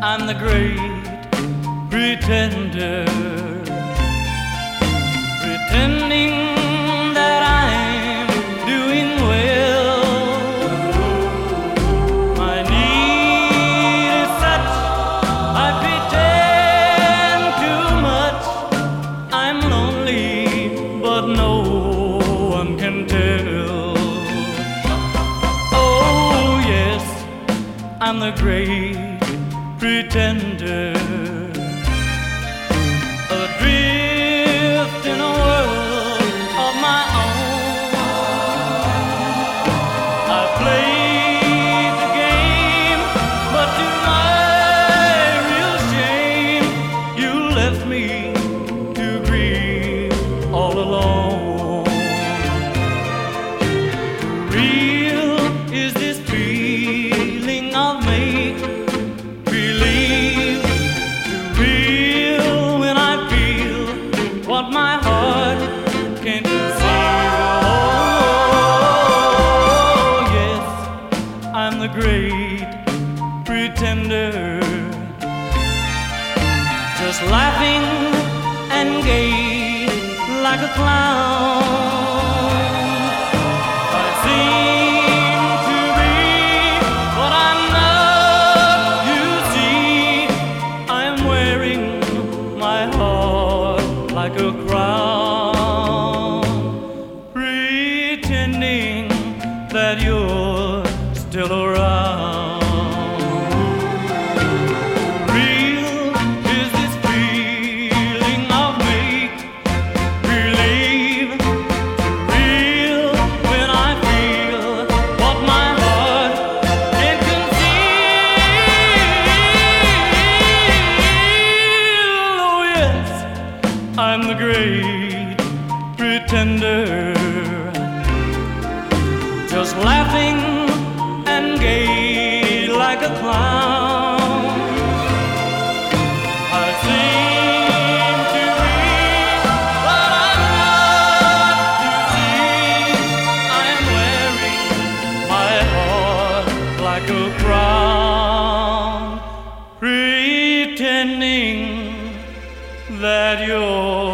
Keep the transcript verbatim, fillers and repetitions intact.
I'm the great pretender, pretending that I'm doing well. My need is such, I pretend too much. I'm lonely, but no one can tell. Oh yes, I'm the great pretender, adrift in a world of my own. I played the game, but to my real shame, you left me to grieve all alone. Real is this feeling of make what my heart can't conceal. Oh, yes, I'm the great pretender, just laughing and gay like a clown. I seem to be what I'm not, you see. I'm wearing my heart like a crown, pretending that you're still around. Real is this feeling of make believe, real when I feel what my heart can't conceal. Oh yes, I'm the great pretender, just laughing and gay like a clown. I seem to be what I'm not, you see. I am wearing my heart like a crown, pretending that you're